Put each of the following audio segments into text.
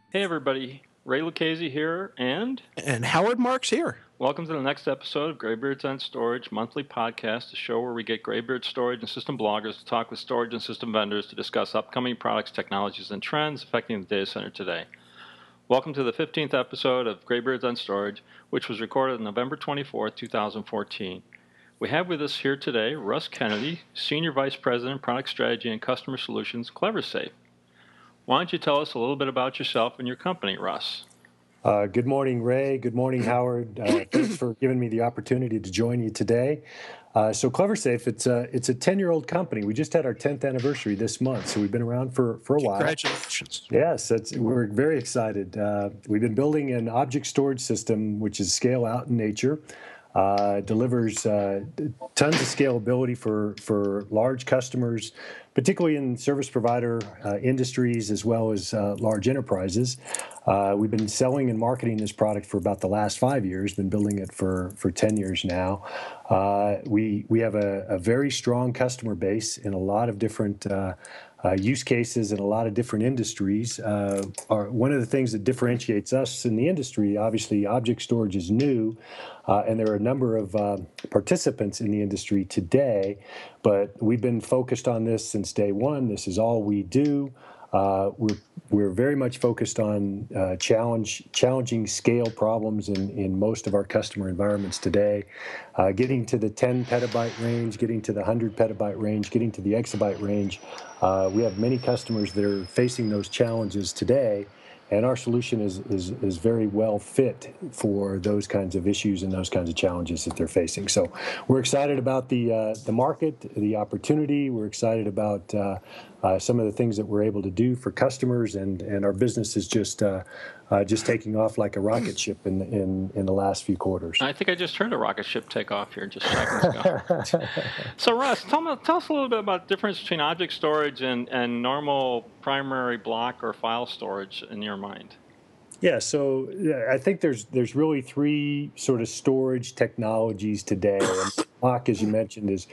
Hey everybody, Ray Lucchese here, and And Howard Marks here. welcome to the next episode of Graybeards on Storage monthly podcast, a show where we get Graybeard storage and system bloggers to talk with storage and system vendors to discuss upcoming products, technologies, and trends affecting the data center today. Welcome to the 15th episode of Graybeards on Storage, which was recorded on November 24th, 2014. We have with us here today Russ Kennedy, Senior Vice President, Product Strategy and Customer Solutions, CleverSafe. Why don't you tell us a little bit about yourself and your company, Russ? Good morning, Ray. Good morning, Howard. Thanks for giving me the opportunity to join you today. So CleverSafe, it's a 10-year-old company. We just had our 10th anniversary this month, so we've been around for a while. Congratulations. Yes, we're very excited. We've been building an object storage system, which is scale out in nature. Delivers tons of scalability for large customers, particularly in service provider industries as well as large enterprises. We've been selling and marketing this product for about the last 5 years, been building it for 10 years now. We have a very strong customer base in a lot of different use cases in a lot of different industries. One of the things that differentiates us in the industry, obviously object storage is new, and there are a number of participants in the industry today, but we've been focused on this since day one. This is all we do. We're very much focused on challenging scale problems in most of our customer environments today, getting to the 10 petabyte range, getting to the 100 petabyte range, getting to the exabyte range. We have many customers that are facing those challenges today, and our solution is very well fit for those kinds of issues and those kinds of challenges that they're facing. So we're excited about the market, the opportunity. We're excited about some of the things that we're able to do for customers, and our business is just taking off like a rocket ship in the last few quarters. I think I just heard a rocket ship take off here just seconds ago. So Russ, tell us a little bit about the difference between object storage and normal primary block or file storage in your mind. Yeah, so I think there's really three sort of storage technologies today. And block, as you mentioned, is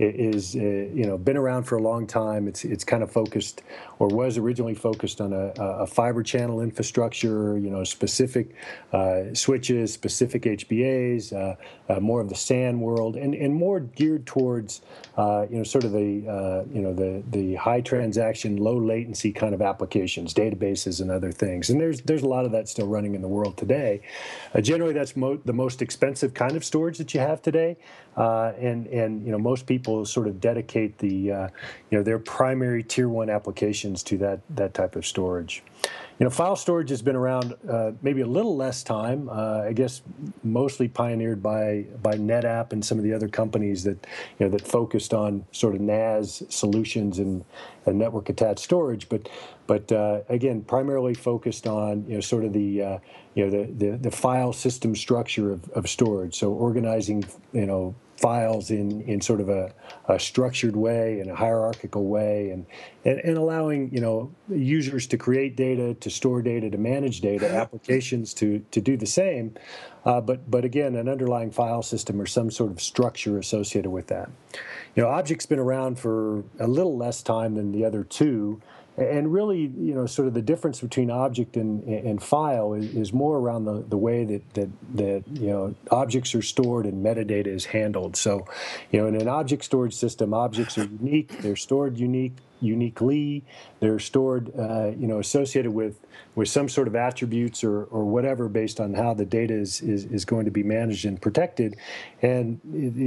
been around for a long time. It's kind of focused, or was originally focused on a fiber channel infrastructure. Specific switches, specific HBAs, more of the SAN world, and more geared towards sort of the high transaction, low latency kind of applications, databases, and other things. And there's a lot of that still running in the world today. Generally, that's the most expensive kind of storage that you have today, and most people sort of dedicate their primary tier one applications to that type of storage. File storage has been around maybe a little less time. I guess mostly pioneered by NetApp and some of the other companies that focused on sort of NAS solutions and network attached storage. But again, primarily focused on sort of the file system structure of storage. So organizing files in sort of a structured way, in a hierarchical way, and allowing users to create data, to store data, to manage data, applications to do the same, but again, an underlying file system or some sort of structure associated with that. Object's been around for a little less time than the other two. And really, sort of the difference between object and file is more around the way that objects are stored and metadata is handled. So, in an object storage system, objects are unique. They're stored uniquely. They're stored, associated with some sort of attributes or whatever based on how the data is going to be managed and protected. And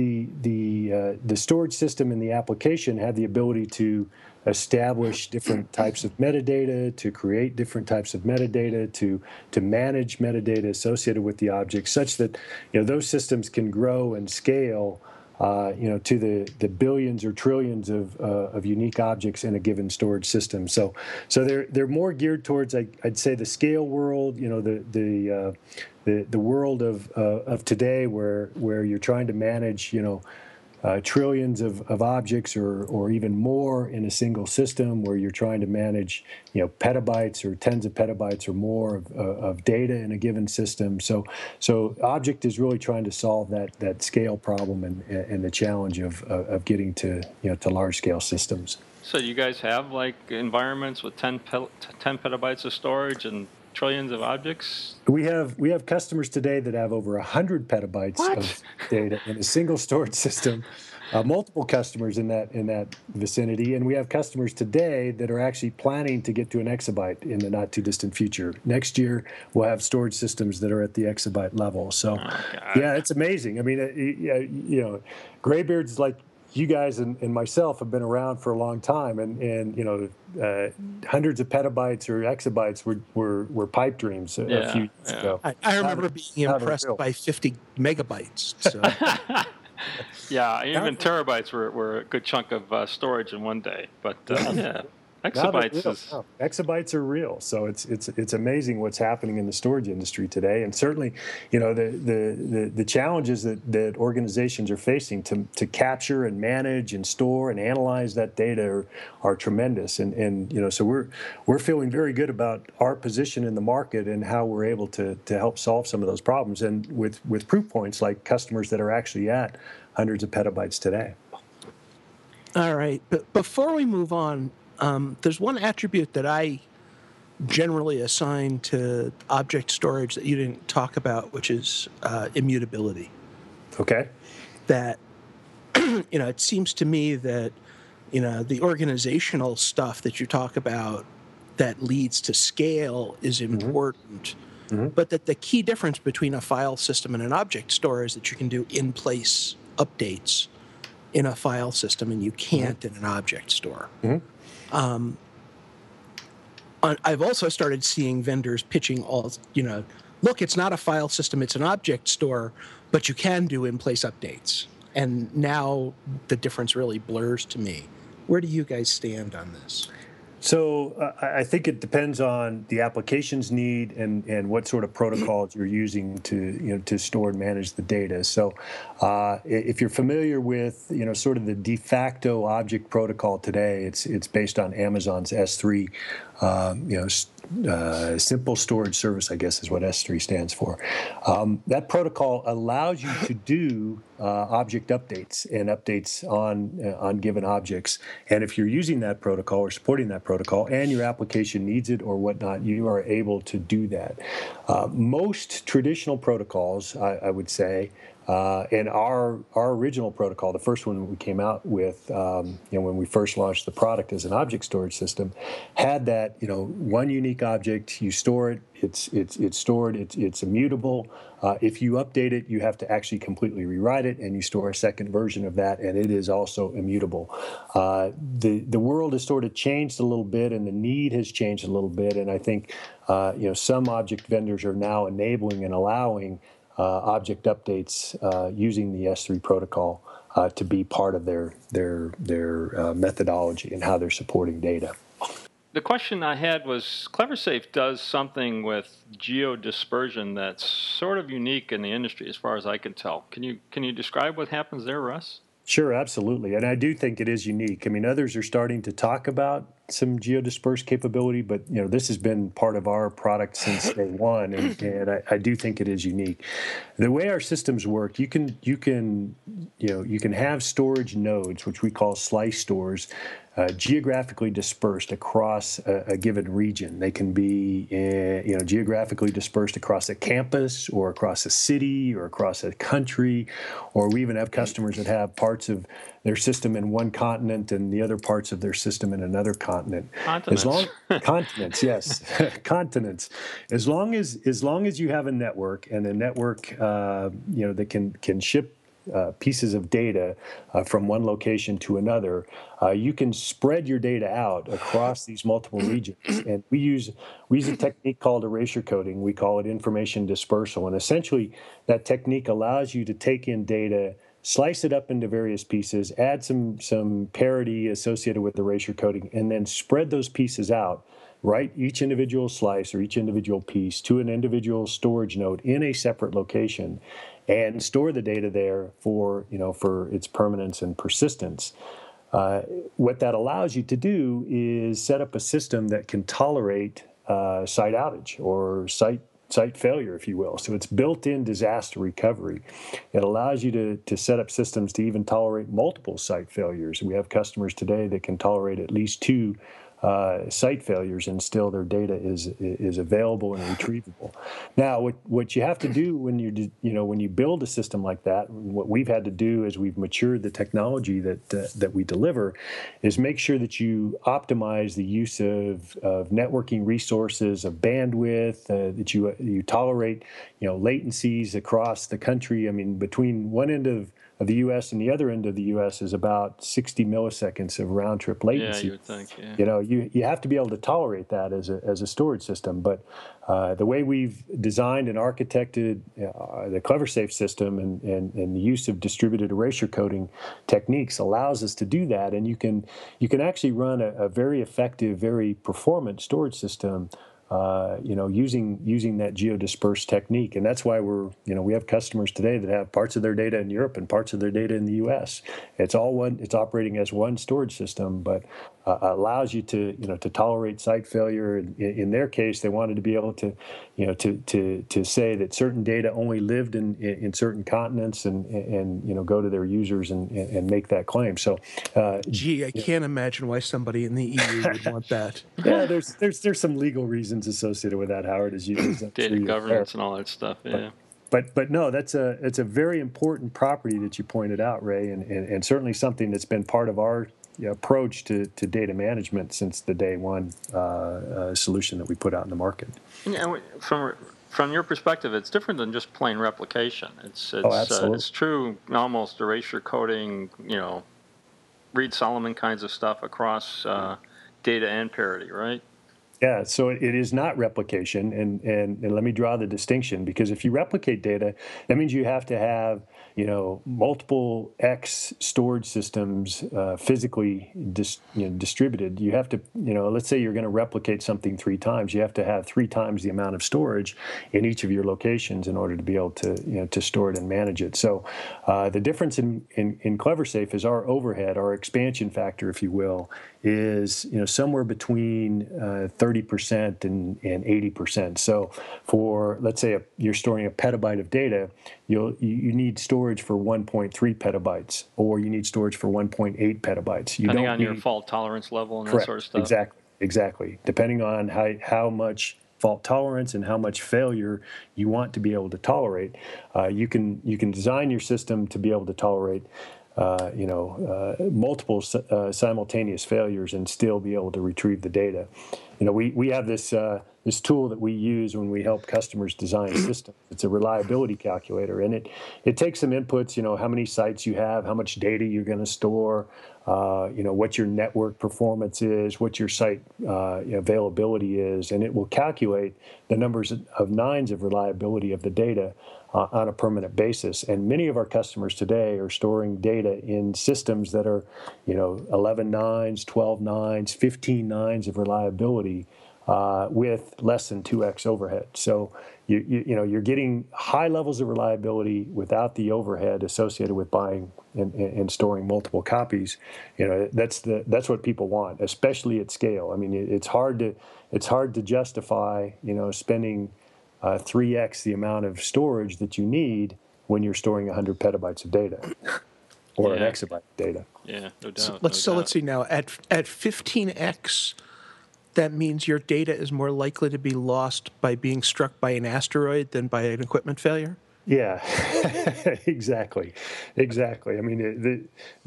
the storage system and the application have the ability to establish different types of metadata, to create different types of metadata, to manage metadata associated with the object, such that those systems can grow and scale to the billions or trillions of unique objects in a given storage system. So they're more geared towards, I'd say, the scale world. The world of today, where you're trying to manage trillions of objects or even more in a single system, where you're trying to manage petabytes or tens of petabytes or more of data in a given system. So Object is really trying to solve that scale problem and the challenge of getting to large scale systems. So you guys have like environments with 10 petabytes of storage and trillions of objects? We have customers today that have over 100 petabytes What? of data in a single storage system. Multiple customers in that vicinity, and we have customers today that are actually planning to get to an exabyte in the not too distant future. Next year, we'll have storage systems that are at the exabyte level. So, yeah, it's amazing. I mean, graybeards like you guys and myself have been around for a long time, and hundreds of petabytes or exabytes were pipe dreams a few years ago. I remember being impressed by 50 megabytes. So. Yeah, even terabytes were a good chunk of storage in one day. But yeah, exabytes is... Exabytes are real. So it's amazing what's happening in the storage industry today. And certainly, the challenges that organizations are facing to capture and manage and store and analyze that data are tremendous. And so we're feeling very good about our position in the market and how we're able to help solve some of those problems. And with proof points like customers that are actually at hundreds of petabytes today. All right. But before we move on, there's one attribute that I generally assign to object storage that you didn't talk about, which is immutability. Okay. That, it seems to me that, the organizational stuff that you talk about that leads to scale is important, but that the key difference between a file system and an object store is that you can do in-place updates in a file system and you can't in an object store. I've also started seeing vendors pitching look, it's not a file system, it's an object store, but you can do in-place updates. And now the difference really blurs to me. Where do you guys stand on this? So I think it depends on the application's need and what sort of protocols you're using to store and manage the data. So if you're familiar with sort of the de facto object protocol today, it's based on Amazon's S3. Simple Storage Service, I guess, is what S3 stands for. That protocol allows you to do object updates and updates on given objects. And if you're using that protocol or supporting that protocol and your application needs it or whatnot, you are able to do that. Most traditional protocols, I would say, and our original protocol, the first one we came out with, when we first launched the product as an object storage system, had that one unique object. You store it. It's stored. It's immutable. If you update it, you have to actually completely rewrite it, and you store a second version of that, and it is also immutable. The world has sort of changed a little bit, and the need has changed a little bit, and I think some object vendors are now enabling and allowing object updates using the S3 protocol to be part of their methodology and how they're supporting data. The question I had was, CleverSafe does something with geodispersion that's sort of unique in the industry as far as I can tell. Can you describe what happens there, Russ? Sure, absolutely. And I do think it is unique. I mean, others are starting to talk about some geodispersed capability, but this has been part of our product since day one, and I do think it is unique. The way our systems work, you can have storage nodes, which we call slice stores, geographically dispersed across a given region. They can be geographically dispersed across a campus or across a city or across a country, or we even have customers that have parts of their system in one continent and the other parts of their system in another continent. Continents, yes, continents. As long as you have a network and a network, that can ship pieces of data from one location to another, you can spread your data out across these multiple regions. And we use a technique called erasure coding. We call it information dispersal. And essentially, that technique allows you to take in data, slice it up into various pieces, add some parity associated with erasure coding, and then spread those pieces out, write each individual slice or each individual piece to an individual storage node in a separate location, and store the data there for its permanence and persistence. What that allows you to do is set up a system that can tolerate site outage or site failure, if you will. So it's built-in disaster recovery. It allows you to set up systems to even tolerate multiple site failures. We have customers today that can tolerate at least 2 site failures, and still their data is available and retrievable. Now, what you have to do when you build a system like that, and what we've had to do as we've matured the technology that we deliver, is make sure that you optimize the use of networking resources, of bandwidth, that you tolerate latencies across the country. I mean, between one end of the U.S. and the other end of the U.S. is about 60 milliseconds of round trip latency. Yeah, you would think. Yeah. You have to be able to tolerate that as a storage system. But the way we've designed and architected the CleverSafe system and the use of distributed erasure coding techniques allows us to do that. And you can actually run a very effective, very performant storage system using that geodispersed technique. And that's why we have customers today that have parts of their data in Europe and parts of their data in the U.S. It's operating as one storage system, but allows you to tolerate site failure. In their case, they wanted to be able to say that certain data only lived in certain continents and go to their users and make that claim. So, I can't imagine why somebody in the EU would want that. Yeah, there's some legal reasons associated with that, Howard, as data governance and all that stuff. Yeah. But no, it's a very important property that you pointed out, Ray, and certainly something that's been part of our approach to data management since the day one solution that we put out in the market. And from your perspective, it's different than just plain replication. It's true, almost erasure coding, Reed-Solomon kinds of stuff across data and parity, right? Yeah, so it is not replication, and let me draw the distinction, because if you replicate data, that means you have to have multiple X storage systems physically distributed. You have to, let's say you're going to replicate something 3 times, you have to have 3 times the amount of storage in each of your locations in order to be able to store it and manage it. So the difference in CleverSafe is our overhead, our expansion factor, if you will, is somewhere between 30% and 80%. So for, let's say you're storing a petabyte of data, you need storage for 1.3 petabytes, or you need storage for 1.8 petabytes. Depending on your fault tolerance level and correct, that sort of stuff. Exactly. Depending on how much fault tolerance and how much failure you want to be able to tolerate, you can design your system to be able to tolerate multiple simultaneous failures and still be able to retrieve the data. We have this tool that we use when we help customers design systems. It's a reliability calculator, and it takes some inputs. How many sites you have, how much data you're going to store, what your network performance is, what your site availability is, and it will calculate the numbers of nines of reliability of the data on a permanent basis. And many of our customers today are storing data in systems that are 11 nines, 12 nines, 15 nines of reliability with less than 2x overhead. So you're getting high levels of reliability without the overhead associated with buying and storing multiple copies. That's what people want, especially at scale. I mean, it's hard to justify spending 3x the amount of storage that you need when you're storing 100 petabytes of data or an exabyte of data. Yeah, no doubt. Let's see now. At 15x, that means your data is more likely to be lost by being struck by an asteroid than by an equipment failure? Yeah, exactly. I mean,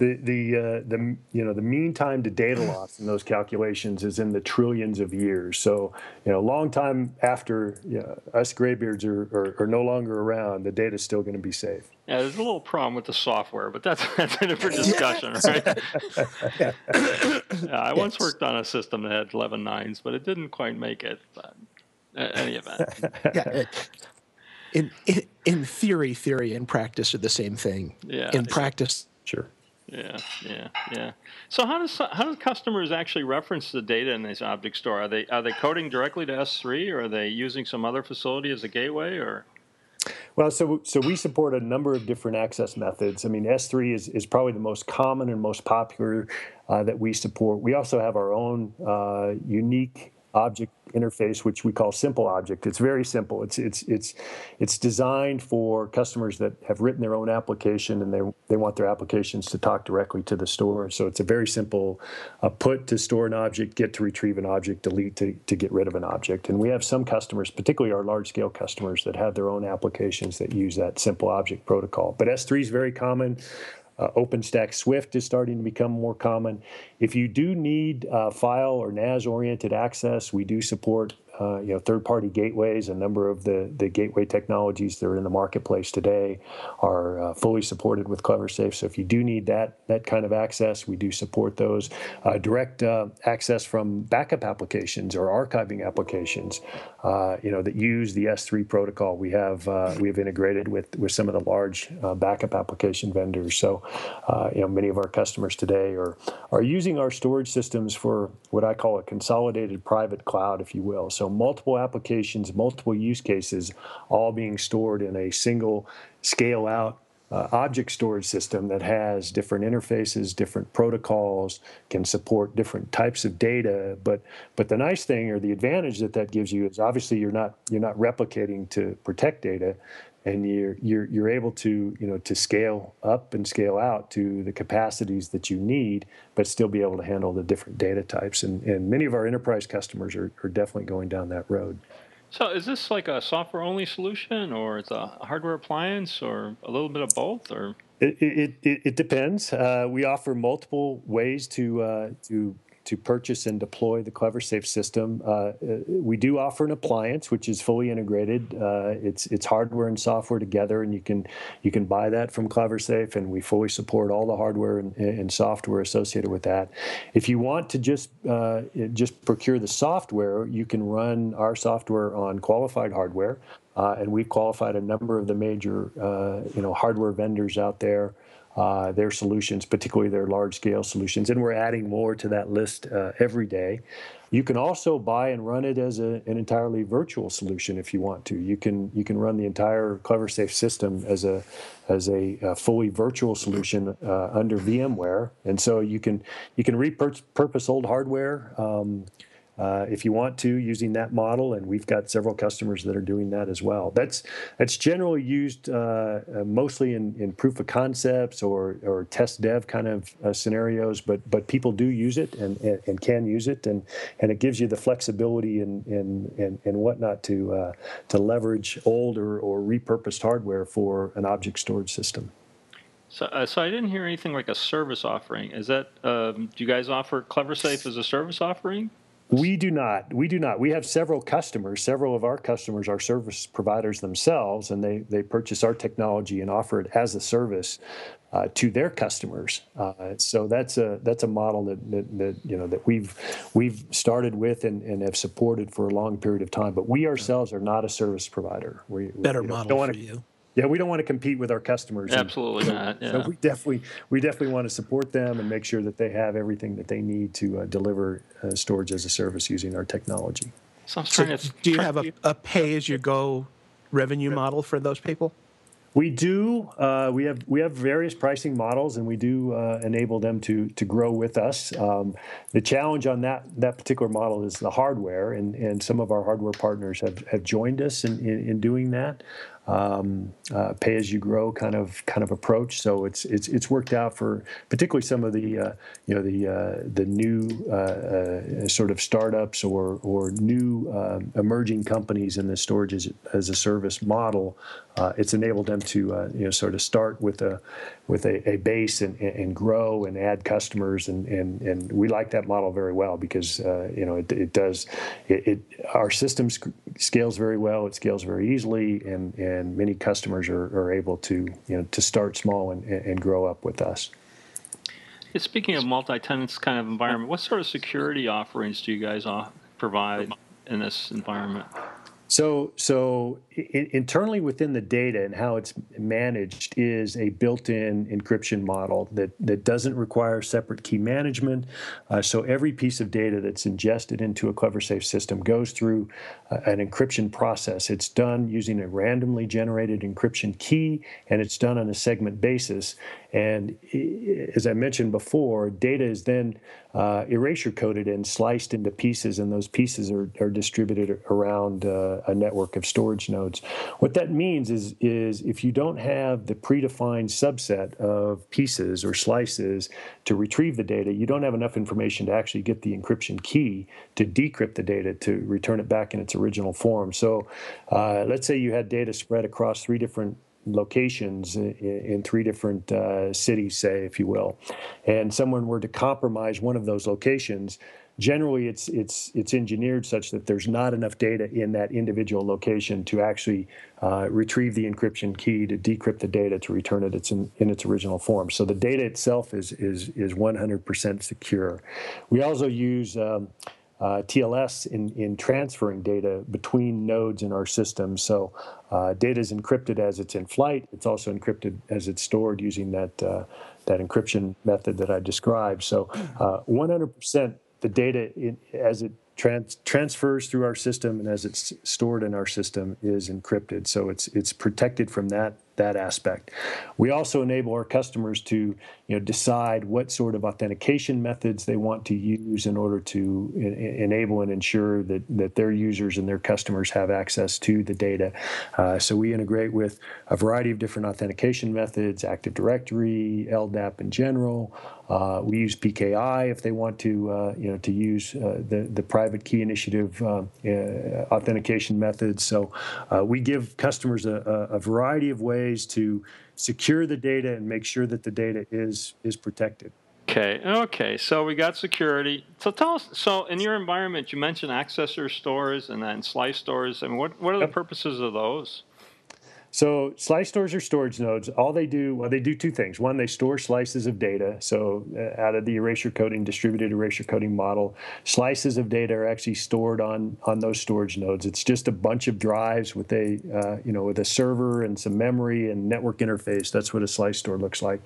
the mean time to data loss in those calculations is in the trillions of years. So, a long time after us graybeards are no longer around, the data's still going to be safe. Yeah, there's a little problem with the software, but that's a different discussion, right? I once worked on a system that had 11 nines, but it didn't quite make it. But in any event. Yeah. In theory and practice are the same thing. Yeah. In practice, sure. Yeah. So how do customers actually reference the data in this object store? Are they coding directly to S3, or are they using some other facility as a gateway, or? Well, so we support a number of different access methods. I mean, S3 is probably the most common and most popular that we support. We also have our own unique object interface, which we call Simple Object. It's very simple. It's designed for customers that have written their own application and they want their applications to talk directly to the store. So it's a very simple put to store an object, get to retrieve an object, delete to get rid of an object. And we have some customers, particularly our large scale customers, that have their own applications that use that Simple Object protocol. But S3 is very common. OpenStack Swift is starting to become more common. If you do need file or NAS-oriented access, we do support third-party gateways. A number of the gateway technologies that are in the marketplace today are fully supported with CleverSafe. So if you do need that kind of access, we do support those. Direct access from backup applications or archiving applications, that use the S3 protocol. We have integrated with some of the large backup application vendors. So many of our customers today are using our storage systems for what I call a consolidated private cloud, if you will. So multiple applications, multiple use cases, all being stored in a single scale-out object storage system that has different interfaces, different protocols, can support different types of data. But the nice thing, or the advantage that gives you, is obviously you're not replicating to protect data, and you're able to to scale up and scale out to the capacities that you need, but still be able to handle the different data types. And many of our enterprise customers are definitely going down that road. So is this like a software-only solution, or it's a hardware appliance, or a little bit of both, or? It depends. We offer multiple ways to purchase and deploy the CleverSafe system. We do offer an appliance, which is fully integrated. It's hardware and software together, and you can buy that from CleverSafe, and we fully support all the hardware and software associated with that. If you want to just procure the software, you can run our software on qualified hardware, and we've qualified a number of the major hardware vendors out there. Their solutions, particularly their large-scale solutions, and we're adding more to that list every day. You can also buy and run it as an entirely virtual solution if you want to. You can run the entire CleverSafe system as a fully virtual solution under VMware, and so you can repurpose old hardware. If you want to, using that model, and we've got several customers that are doing that as well. That's generally used mostly in proof of concepts or test dev kind of scenarios, but people do use it and can use it, and it gives you the flexibility and whatnot to leverage old or repurposed hardware for an object storage system. So I didn't hear anything like a service offering. Is that do you guys offer CleverSafe as a service offering? We do not. We have several customers. Several of our customers are service providers themselves, and they purchase our technology and offer it as a service to their customers. So that's a model that we've started with and have supported for a long period of time. But we ourselves are not a service provider. Better model for you. Yeah, we don't want to compete with our customers. Absolutely not. Yeah. So we definitely want to support them and make sure that they have everything that they need to deliver storage as a service using our technology. So do you have a pay-as-you-go revenue model for those people? We do. We have various pricing models, and we do enable them to grow with us. The challenge on that particular model is the hardware, and some of our hardware partners have joined us in doing that. Pay as you grow kind of approach. So it's worked out for particularly some of the new sort of startups or new emerging companies in the storage as a service model. It's enabled them to sort of start with a base and grow and add customers, and we like that model very well because our system scales very well. It scales very easily, and many customers are able to start small and grow up with us. Speaking of multi-tenants kind of environment, what sort of security offerings do you guys provide in this environment? Internally within the data and how it's managed is a built-in encryption model that doesn't require separate key management. So every piece of data that's ingested into a CleverSafe system goes through an encryption process. It's done using a randomly generated encryption key, and it's done on a segment basis. And as I mentioned before, data is then erasure coded and sliced into pieces, and those pieces are distributed around a network of storage nodes. What that means is if you don't have the predefined subset of pieces or slices to retrieve the data, you don't have enough information to actually get the encryption key to decrypt the data to return it back in its original form. So let's say you had data spread across 3 different locations in 3 different cities, say, if you will, and someone were to compromise one of those locations. Generally, it's engineered such that there's not enough data in that individual location to actually retrieve the encryption key to decrypt the data to return it in its original form. So the data itself is 100% secure. We also use TLS in transferring data between nodes in our system. So data is encrypted as it's in flight. It's also encrypted as it's stored using that encryption method that I described. So 100% the data as it transfers through our system and as it's stored in our system is encrypted. So it's protected from that aspect. We also enable our customers to decide what sort of authentication methods they want to use in order to enable and ensure that their users and their customers have access to the data. So we integrate with a variety of different authentication methods, Active Directory, LDAP in general. We use PKI if they want to use the private key initiative authentication methods. So we give customers a variety of ways to secure the data and make sure that the data is protected. Okay. So we got security. So tell us. So in your environment, you mentioned accessor stores and then slice stores. I mean, what are the purposes of those? So slice stores are storage nodes. They do 2 things. One, they store slices of data. So out of the distributed erasure coding model, slices of data are actually stored on those storage nodes. It's just a bunch of drives with with a server and some memory and network interface. That's what a slice store looks like.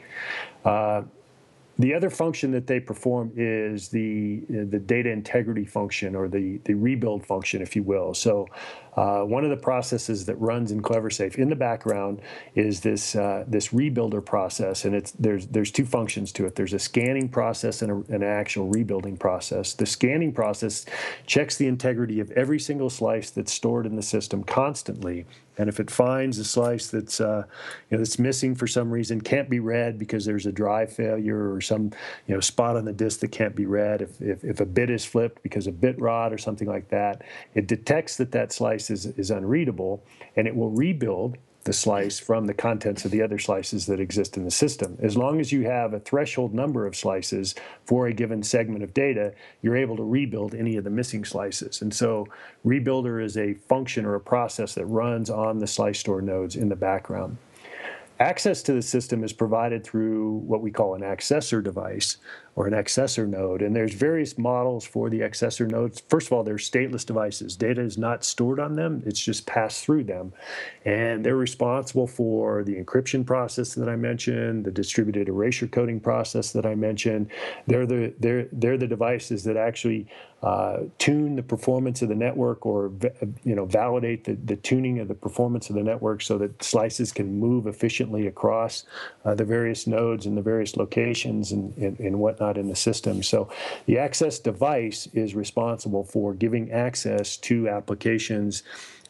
The other function that they perform is the data integrity function, or the rebuild function, if you will. So one of the processes that runs in CleverSafe in the background is this rebuilder process, and there's 2 functions to it. There's a scanning process and an actual rebuilding process. The scanning process checks the integrity of every single slice that's stored in the system constantly. And if it finds a slice that's missing for some reason, can't be read because there's a drive failure or some spot on the disk that can't be read, if a bit is flipped because of bit rot or something like that, it detects that slice is unreadable, and it will rebuild the slice from the contents of the other slices that exist in the system. As long as you have a threshold number of slices for a given segment of data, you're able to rebuild any of the missing slices. And so Rebuilder is a function or a process that runs on the slice store nodes in the background. Access to the system is provided through what we call an accessor device or an accessor node, and there's various models for the accessor nodes. First of all, they're stateless devices. Data is not stored on them, it's just passed through them, and they're responsible for the encryption process that I mentioned, the distributed erasure coding process that I mentioned. They're the devices that actually tune the performance of the network, or validate the tuning of the performance of the network so that slices can move efficiently across the various nodes and the various locations and whatnot in the system. So the access device is responsible for giving access to applications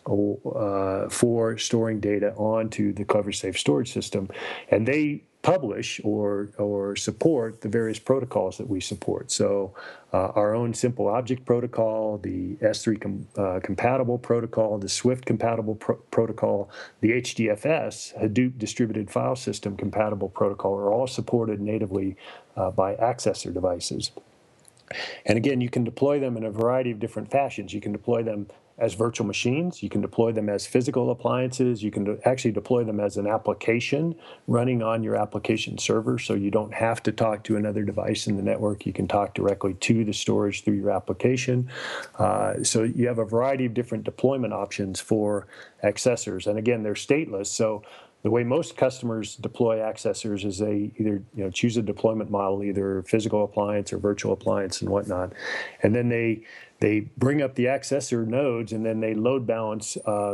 for storing data onto the CleverSafe storage system, and they publish or support the various protocols that we support. So our own simple object protocol, the S3 compatible protocol, the Swift compatible protocol, the HDFS, Hadoop distributed file system compatible protocol, are all supported natively by accessor devices. And again, you can deploy them in a variety of different fashions. You can deploy them as virtual machines. You can deploy them as physical appliances. You can actually deploy them as an application running on your application server, so you don't have to talk to another device in the network. You can talk directly to the storage through your application. So you have a variety of different deployment options for accessors. And again, they're stateless. So the way most customers deploy accessors is they either choose a deployment model, either physical appliance or virtual appliance and whatnot, and then they bring up the accessor nodes, and then they load balance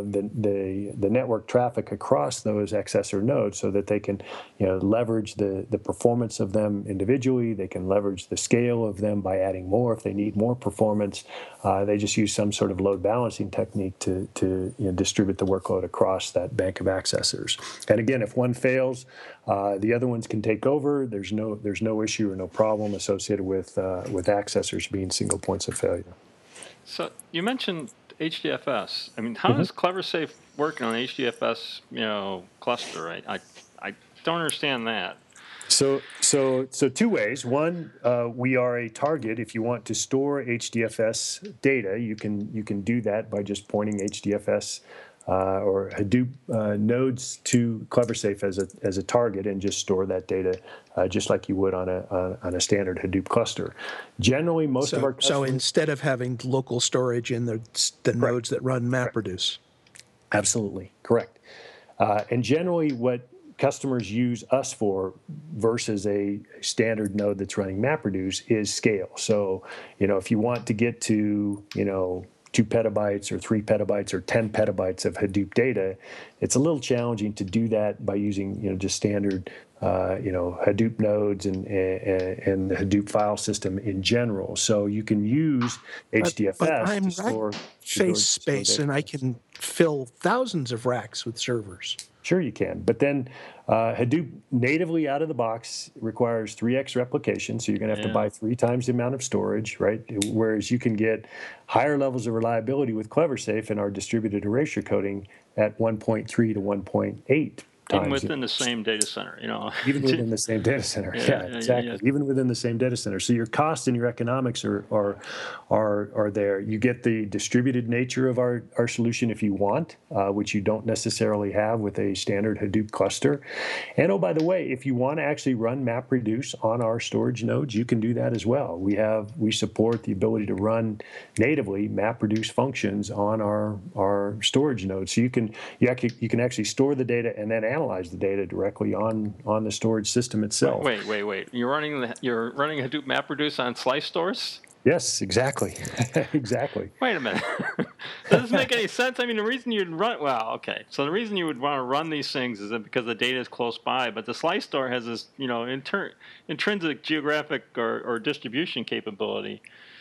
the network traffic across those accessor nodes so that they can leverage the performance of them individually. They can leverage the scale of them by adding more if they need more performance. They just use some sort of load balancing technique to distribute the workload across that bank of accessors. And again, if one fails, the other ones can take over. There's no issue or no problem associated with accessors being single points of failure. So you mentioned HDFS. I mean, how does CleverSafe work on an HDFS cluster? I don't understand that. So two ways. One, we are a target. If you want to store HDFS data, you can do that by just pointing HDFS or Hadoop nodes to CleverSafe as a target, and just store that data just like you would on a standard Hadoop cluster. Generally, most of our customers, so instead of having local storage in the nodes that run MapReduce. Absolutely correct. And generally, what customers use us for versus a standard node that's running MapReduce is scale. So, if you want to get to 2 petabytes or 3 petabytes or 10 petabytes of Hadoop data, it's a little challenging to do that by using just standard Hadoop nodes and the Hadoop file system in general. So you can use HDFS to store space, and I can fill thousands of racks with servers. Sure you can. But then Hadoop natively out of the box requires 3x replication, so you're going to have to buy 3 times the amount of storage, right? Whereas you can get higher levels of reliability with CleverSafe and our distributed erasure coding at 1.3 to 1.8 times. Even within the same data center, Even within the same data center. Yeah, exactly. Yeah. Even within the same data center. So your cost and your economics are there. You get the distributed nature of our solution if you want, which you don't necessarily have with a standard Hadoop cluster. And oh, by the way, if you want to actually run MapReduce on our storage nodes, you can do that as well. We support the ability to run natively MapReduce functions on our storage nodes. So you can actually store the data and then analyze the data directly on the storage system itself. Wait. You're running Hadoop MapReduce on slice stores? Yes, exactly. Exactly. Wait a minute. Does this make any sense? I mean, the reason you'd run, so the reason you would want to run these things is that because the data is close by, but the slice store has this, intrinsic geographic or distribution capability.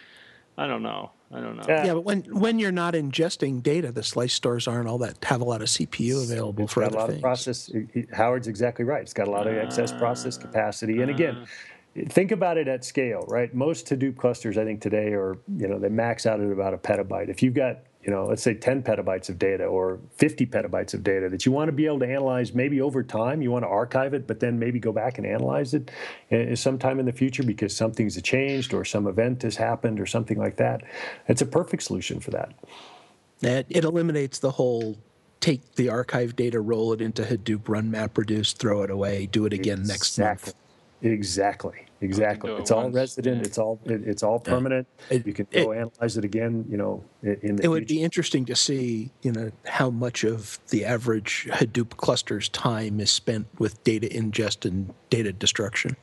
I don't know. Yeah, but when you're not ingesting data, the slice stores aren't have a lot of CPU available for other things. Process. Howard's exactly right. It's got a lot of excess process capacity. And again, think about it at scale, right? Most Hadoop clusters, I think today are, they max out at about a petabyte. If you've got, let's say 10 petabytes of data or 50 petabytes of data that you want to be able to analyze maybe over time, you want to archive it, but then maybe go back and analyze it sometime in the future because something's changed or some event has happened or something like that. It's a perfect solution for that. It eliminates the whole take the archive data, roll it into Hadoop, run MapReduce, throw it away, do it again next month. Exactly. It's all resident. Yeah. It's all permanent. You can go analyze it again. In the future. It would be interesting to see, how much of the average Hadoop cluster's time is spent with data ingest and data destruction.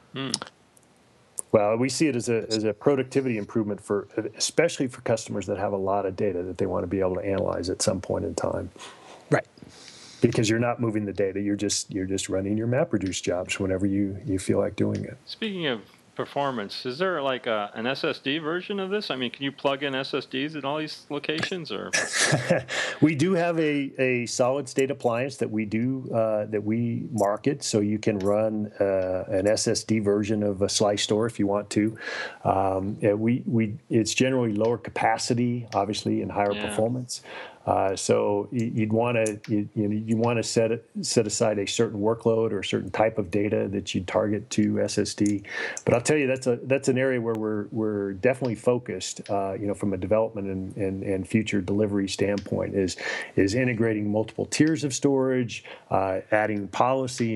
Well, we see it as a productivity improvement especially for customers that have a lot of data that they want to be able to analyze at some point in time. Right. Because you're not moving the data, you're just running your MapReduce jobs whenever you feel like doing it. Speaking of performance, is there like an SSD version of this? I mean, can you plug in SSDs at all these locations, or? We do have a solid state appliance that we market, so you can run an SSD version of a slice store if you want to. It's generally lower capacity, obviously, and higher performance. So you'd want to set aside a certain workload or a certain type of data that you'd target to SSD. But I'll tell you, that's an area where we're definitely focused. From a development and future delivery standpoint, is integrating multiple tiers of storage, adding policy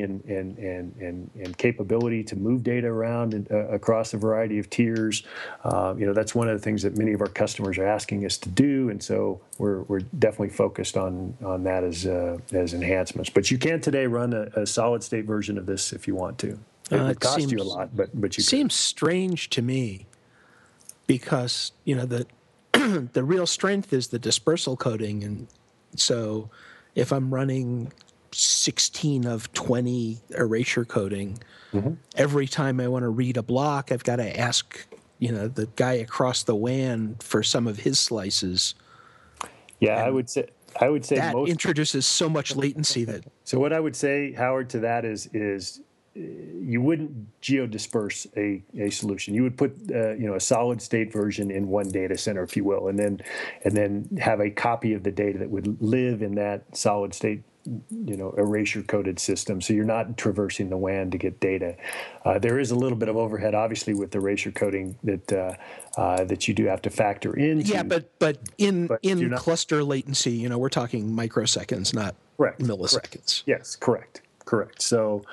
and capability to move data around across a variety of tiers. That's one of the things that many of our customers are asking us to do, and so we're definitely focused on that as enhancements. But you can today run a solid state version of this if you want to. It would cost you a lot, but you seems strange to me, because the the real strength is the dispersal coding, and so if I'm running 16 of 20 erasure coding, every time I want to read a block, I've got to ask the guy across the WAN for some of his slices. Yeah, I would say that introduces so much latency that. So what I would say, Howard, to that is you wouldn't geodisperse a solution. You would put a solid state version in one data center, if you will, and then have a copy of the data that would live in that solid state erasure coded system. So you're not traversing the WAN to get data. There is a little bit of overhead, obviously, with erasure coding that you do have to factor into. Yeah, but in cluster latency, we're talking microseconds, not milliseconds. Correct. Yes, correct. So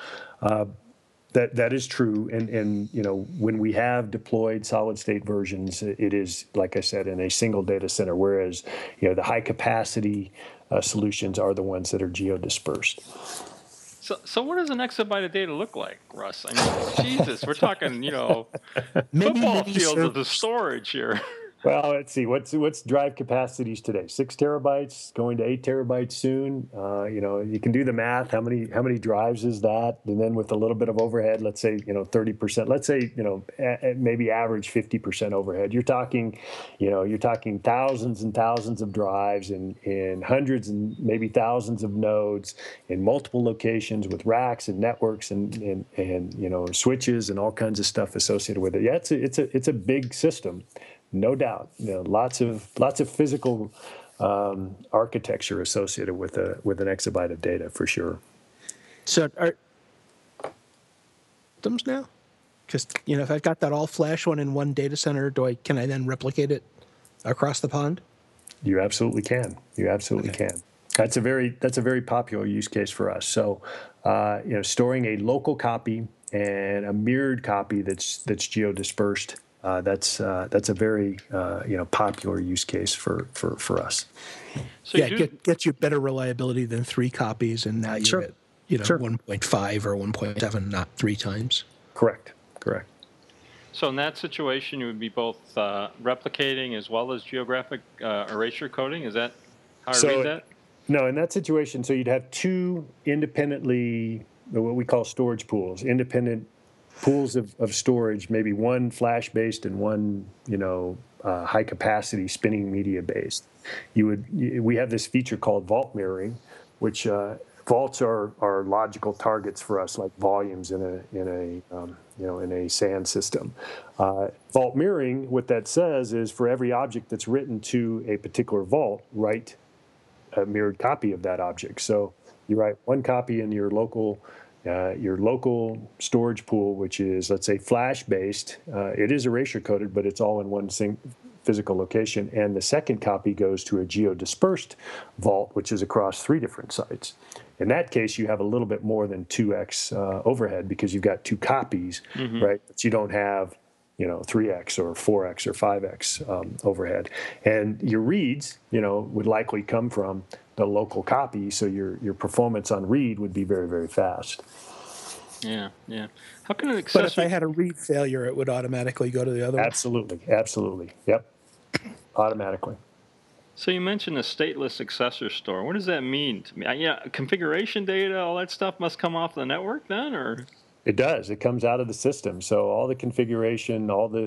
that is true, and when we have deployed solid state versions, it is, like I said, in a single data center, whereas the high capacity solutions are the ones that are geodispersed. So what does an exabyte of data look like, Russ? I mean, Jesus, we're talking many football fields of the storage here. Well, let's see. What's drive capacities today? 6 terabytes, going to 8 terabytes soon. You can do the math. How many drives is that? And then with a little bit of overhead, let's say 30%. Let's say maybe average 50% overhead. You're talking thousands and thousands of drives in hundreds and maybe thousands of nodes in multiple locations with racks and networks and switches and all kinds of stuff associated with it. Yeah, it's a big system. No doubt, lots of physical architecture associated with an exabyte of data for sure. So are systems now? Because if I've got that all flash one in one data center, can I then replicate it across the pond? You absolutely can. Can. That's a very popular use case for us. So, storing a local copy and a mirrored copy that's geodispersed. That's a very popular use case for us. So gets you better reliability than 3 copies, and now you're at 1.5 or 1.7, not 3 times. Correct. So in that situation, you would be both replicating as well as geographic erasure coding. Is that how I read that? No, in that situation, so you'd have 2 independently, what we call storage pools, independent pools of storage, maybe one flash-based and one, high-capacity spinning media-based. We have this feature called vault mirroring, which vaults are logical targets for us, like volumes in a SAN system. Vault mirroring, what that says is, for every object that's written to a particular vault, write a mirrored copy of that object. So you write one copy in your local storage pool, which is, let's say, flash-based. It is erasure-coded, but it's all in one physical location. And the second copy goes to a geodispersed vault, which is across 3 different sites. In that case, you have a little bit more than 2x overhead because you've got 2 copies, right? But you don't have 3x or 4x or 5x overhead. And your reads, would likely come from the local copy, so your performance on read would be very, very fast. Yeah. How can an accessory... But if I had a read failure, it would automatically go to the other one? Absolutely. Yep. Automatically. So you mentioned a stateless accessor store. What does that mean to me? Configuration data, all that stuff must come off the network then, or... It does. It comes out of the system. So all the configuration, all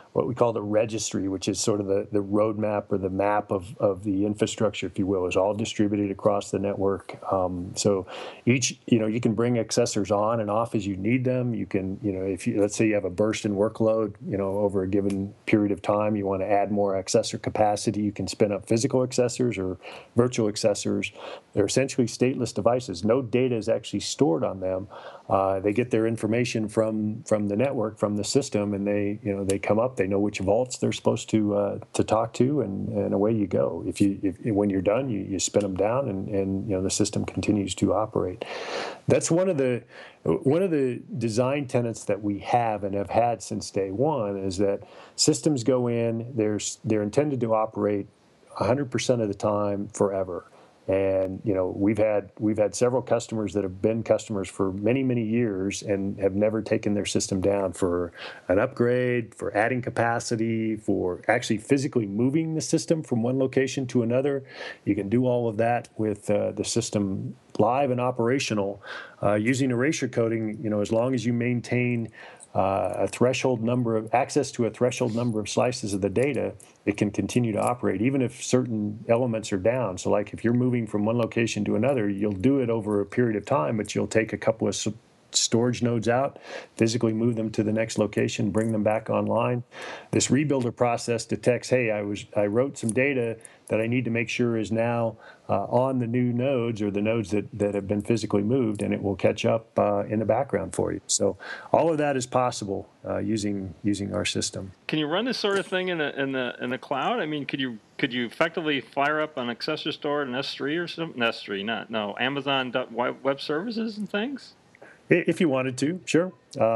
what we call the registry, which is sort of the roadmap or the map of the infrastructure, if you will, is all distributed across the network. So each, you can bring accessors on and off as you need them. You can, if you, let's say you have a burst in workload, over a given period of time, you want to add more accessor capacity, you can spin up physical accessors or virtual accessors. They're essentially stateless devices. No data is actually stored on them. They get their information from the network, from the system, and they come up. They know which vaults they're supposed to talk to, and away you go. If when you're done, you spin them down, and the system continues to operate. That's one of the design tenets that we have and have had since day one, is that systems go in, they're intended to operate 100% of the time forever. And we've had several customers that have been customers for many, many years and have never taken their system down for an upgrade, for adding capacity, for actually physically moving the system from one location to another. You can do all of that with the system live and operational using erasure coding. As long as you maintain a threshold number of access to a threshold number of slices of the data, it can continue to operate even if certain elements are down. So like if you're moving from one location to another, you'll do it over a period of time, but you'll take a couple of storage nodes out, physically move them to the next location, bring them back online. This rebuilder process detects, hey, I wrote some data that I need to make sure is now on the new nodes or the nodes that have been physically moved, and it will catch up in the background for you. So all of that is possible using our system. Can you run this sort of thing in the cloud? I mean, could you effectively fire up an accessor store in S3 or something? S3, Amazon Web Services and things? If you wanted to, sure.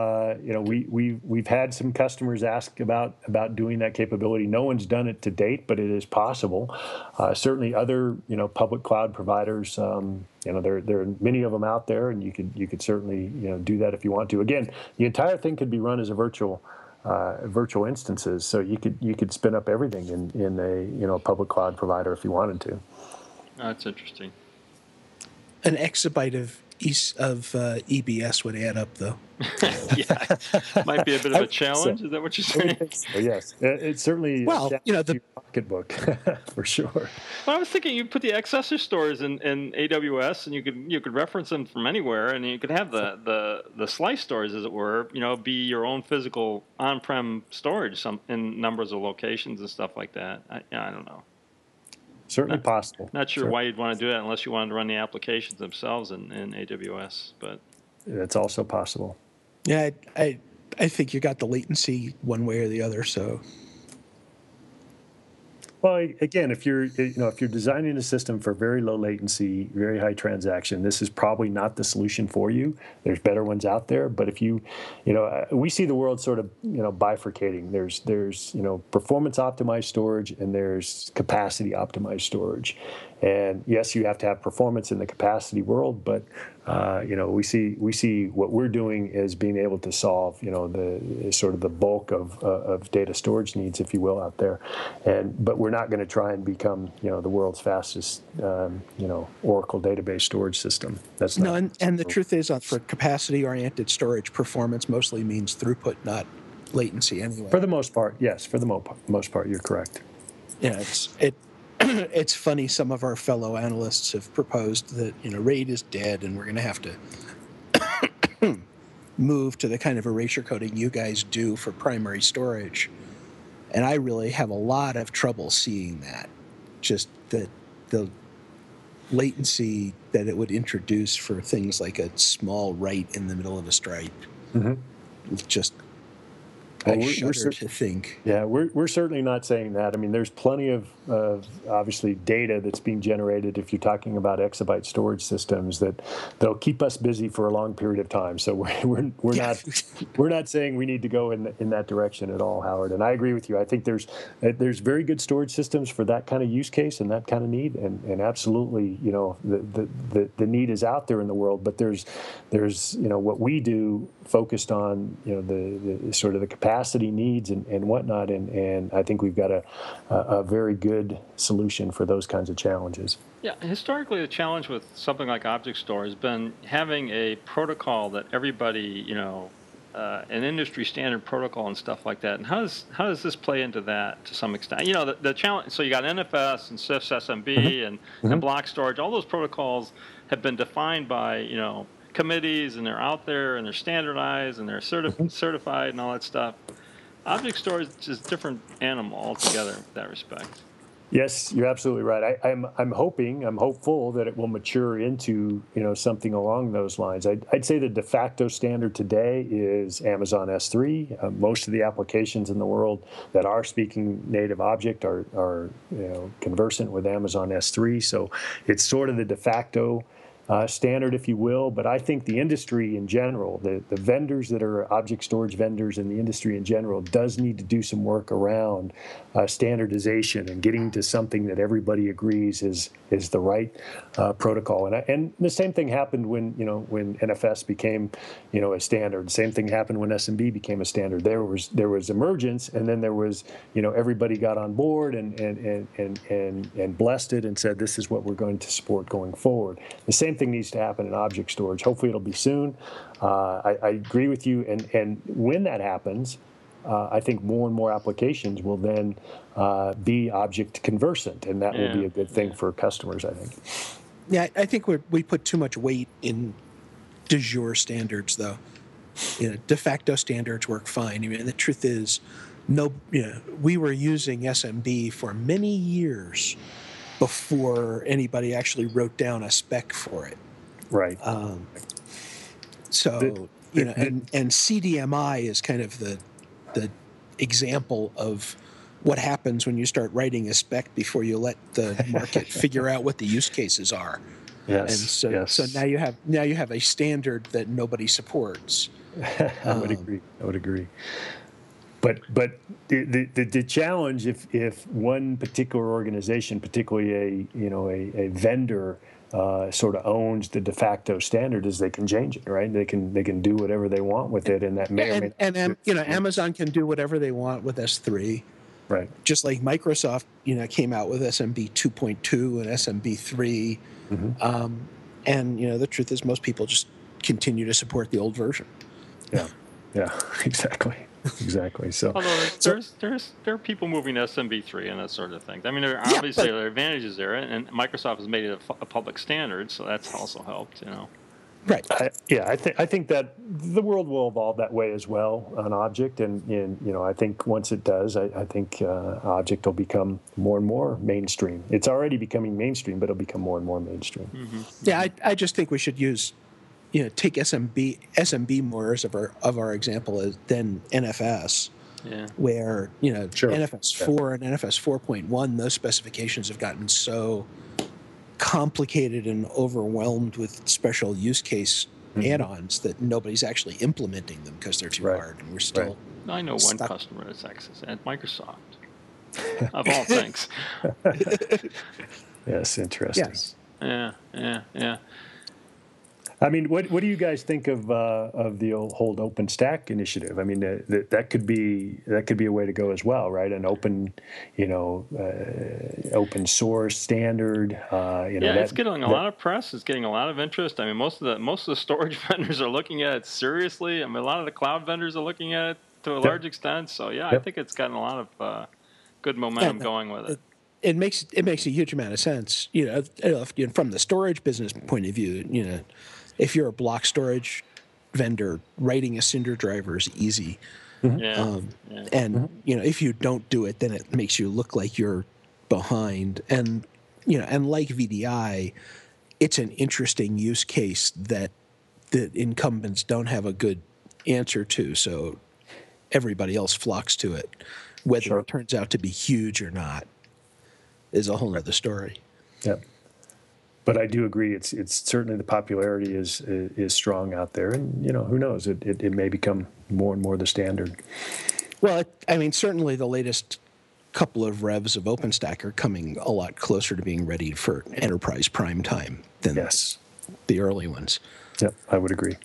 We've had some customers ask about doing that capability. No one's done it to date, but it is possible. Certainly, other public cloud providers. There are many of them out there, and you could certainly do that if you want to. Again, the entire thing could be run as a virtual instances, so you could spin up everything in a public cloud provider if you wanted to. That's interesting. An exabyte of EBS would add up, though. Yeah, might be a bit of a challenge. Is that what you're saying? So, yes, it's certainly the pocketbook for sure. Well, I was thinking you put the accessor stores in AWS, and you could reference them from anywhere, and you could have the slice stores, as it were, be your own physical on-prem storage, in numbers of locations and stuff like that. I don't know. Certainly possible. Not sure why you'd want to do that unless you wanted to run the applications themselves in AWS, but it's also possible. Yeah, I think you got the latency one way or the other. So, well, again, if you're designing a system for very low latency, very high transaction, this is probably not the solution for you. There's better ones out there, but if we see the world sort of bifurcating. There's performance optimized storage and there's capacity optimized storage. And yes, you have to have performance in the capacity world, but we see what we're doing as being able to solve the sort of the bulk of data storage needs, if you will, out there. But we're not going to try and become the world's fastest Oracle database storage system. That's not. No, and the truth is, for capacity oriented storage, performance mostly means throughput, not latency anyway. For the most part, yes. For the most part, you're correct. Yeah, it's funny. Some of our fellow analysts have proposed that RAID is dead, and we're going to have to move to the kind of erasure coding you guys do for primary storage. And I really have a lot of trouble seeing that. Just the latency that it would introduce for things like a small write in the middle of a stripe. Mm-hmm. Just. I shudder to think. Yeah, we're certainly not saying that. I mean, there's plenty of obviously data that's being generated if you're talking about exabyte storage systems that'll keep us busy for a long period of time. So we're not saying we need to go in that direction at all, Howard. And I agree with you. I think there's very good storage systems for that kind of use case and that kind of need. And absolutely, the need is out there in the world. But there's what we do focused on the sort of the capacity needs and whatnot, and I think we've got a very good solution for those kinds of challenges. Yeah, historically the challenge with something like object store has been having a protocol that everybody an industry standard protocol and stuff like that. And how does this play into that to some extent? You know, the challenge. So you got NFS and CIFS, SMB, and block storage. All those protocols have been defined by committees, and they're out there, and they're standardized, and they're certified, and all that stuff. Object storage is a different animal altogether in that respect. Yes, you're absolutely right. I'm hopeful that it will mature into something along those lines. I'd say the de facto standard today is Amazon S3. Most of the applications in the world that are speaking native object are conversant with Amazon S3. So it's sort of the de facto standard, if you will. But I think the industry in general, the vendors that are object storage vendors in the industry in general, does need to do some work around standardization and getting to something that everybody agrees is the right protocol. And the same thing happened when NFS became a standard. Same thing happened when SMB became a standard. There was emergence, and then there was everybody got on board and blessed it and said, this is what we're going to support going forward. The same thing needs to happen in object storage. Hopefully it'll be soon. I agree with you. And when that happens, I think more and more applications will then be object conversant, and that will be a good thing for customers, I think. Yeah, I think we put too much weight in de jure standards, though. De facto standards work fine. I mean, the truth is, we were using SMB for many years before anybody actually wrote down a spec for it. Right. And CDMI is kind of the example of what happens when you start writing a spec before you let the market figure out what the use cases are. Yes. And so now you have a standard that nobody supports. I would agree. But the challenge, if one particular organization, particularly a vendor, sort of owns the de facto standard, is they can change it, right? They can do whatever they want with it, and that Amazon can do whatever they want with S3, right? Just like Microsoft, came out with SMB 2.2 and SMB 3, and the truth is most people just continue to support the old version. Yeah, exactly. So, although there are people moving to SMB3 and that sort of thing. I mean, there are advantages there, and Microsoft has made it a public standard, so that's also helped. Right. I think that the world will evolve that way as well on object, and I think once it does, I think object will become more and more mainstream. It's already becoming mainstream, but it'll become more and more mainstream. Mm-hmm. Yeah, I just think we should use. Take SMB more as of our example than NFS, where NFS 4 and NFS 4.1, those specifications have gotten so complicated and overwhelmed with special use case add-ons that nobody's actually implementing them because they're too hard, and we're still. I know one customer that's at Microsoft, of all things. Yes, interesting. Yes. Yeah. I mean, what do you guys think of the whole OpenStack initiative? I mean, that could be a way to go as well, right? An open, open source standard. It's getting a lot of press. It's getting a lot of interest. I mean, most of the storage vendors are looking at it seriously. I mean, a lot of the cloud vendors are looking at it to a large extent. So I think it's gotten a lot of good momentum going with it. It makes a huge amount of sense. From the storage business point of view, if you're a block storage vendor, writing a Cinder driver is easy. And if you don't do it, then it makes you look like you're behind. And like VDI, it's an interesting use case that the incumbents don't have a good answer to. So everybody else flocks to it. Whether it turns out to be huge or not is a whole other story. Yep. But I do agree. It's certainly the popularity is strong out there, and who knows? It may become more and more the standard. Well, certainly the latest couple of revs of OpenStack are coming a lot closer to being ready for enterprise prime time than the early ones. Yep, I would agree.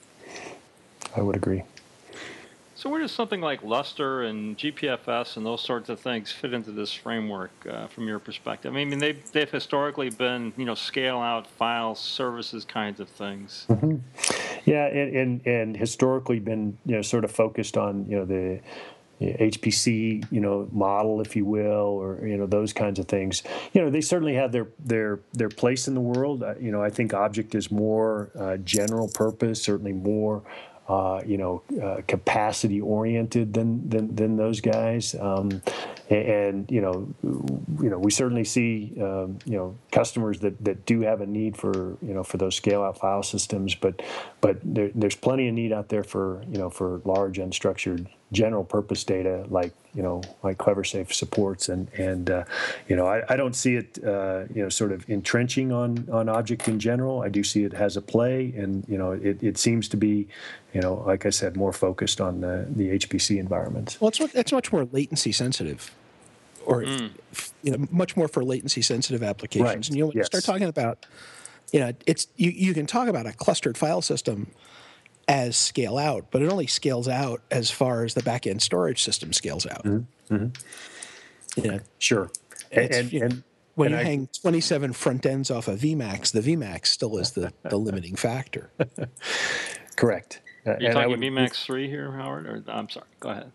So where does something like Lustre and GPFS and those sorts of things fit into this framework from your perspective? I mean, they've historically been, scale out file services kinds of things. Mm-hmm. Yeah, and historically been sort of focused on the HPC model, if you will, or those kinds of things. They certainly have their place in the world. I think object is more general purpose, certainly more capacity oriented than those guys. And we certainly see customers that do have a need for those scale out file systems, but there's plenty of need out there for large unstructured general purpose data like CleverSafe supports, and I don't see it sort of entrenching on object in general. I do see it has a play, and it seems to be like I said, more focused on the HPC environments. Well, it's much more latency sensitive, or much more for latency sensitive applications. Right. And when you start talking about it's you can talk about a clustered file system as scale out, but it only scales out as far as the back end storage system scales out. Sure. And when you hang 27 front ends off of VMAX, the VMAX still is the limiting factor. Correct. You're talking VMAX 3 here, Howard? Or I'm sorry. Go ahead.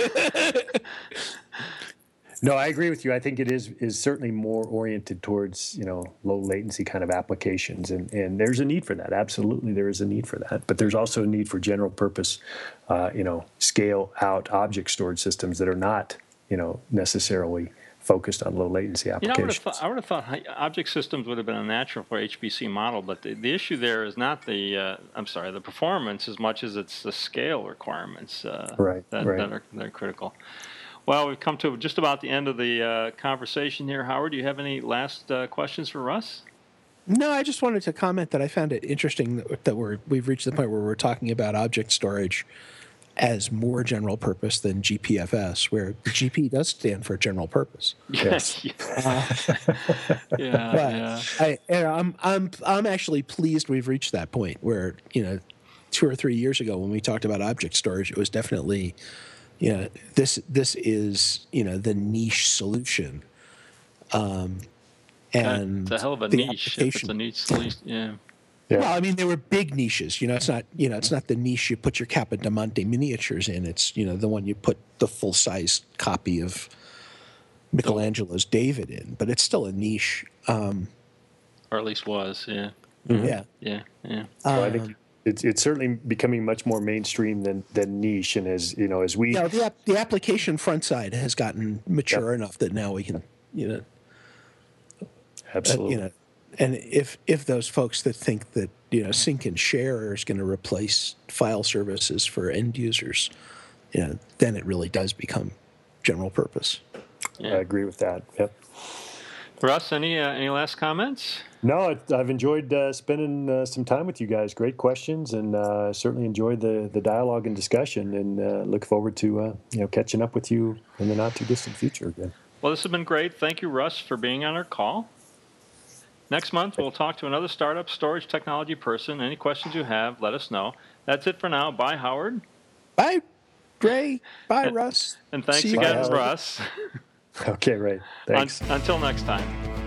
No, I agree with you. I think it is certainly more oriented towards low latency kind of applications, and there's a need for that. Absolutely, there is a need for that. But there's also a need for general purpose, scale out object storage systems that are not necessarily focused on low latency applications. I would have thought object systems would have been a natural for HPC model, but the issue there is not the performance as much as it's the scale requirements that are critical. Well, we've come to just about the end of the conversation here. Howard, do you have any last questions for Russ? No, I just wanted to comment that I found it interesting that we've reached the point where we're talking about object storage as more general purpose than GPFS, where the GP does stand for general purpose. Yes. I'm actually pleased we've reached that point where 2 or 3 years ago when we talked about object storage, it was definitely this is the niche solution, and it's a hell of a niche. It's a niche solution, yeah. Well, I mean, they were big niches. It's not the niche you put your Capodimonte miniatures in. It's the one you put the full size copy of Michelangelo's David in, but it's still a niche, or at least was, yeah. Mm-hmm. Yeah. Well, I think it's certainly becoming much more mainstream than niche, and as we the application front side has gotten mature enough that now we can absolutely and if those folks that think that sync and share is going to replace file services for end users, then it really does become general purpose. Yeah. I agree with that. Yep. Russ, any last comments? No, I've enjoyed spending some time with you guys. Great questions, and certainly enjoyed the dialogue and discussion, and look forward to catching up with you in the not too distant future again. Well, this has been great. Thank you, Russ, for being on our call. Next month, we'll talk to another startup storage technology person. Any questions you have, let us know. That's it for now. Bye, Howard. Bye, Ray. Bye, Russ. And thanks again, Russ. Okay, Ray. Thanks. Until next time.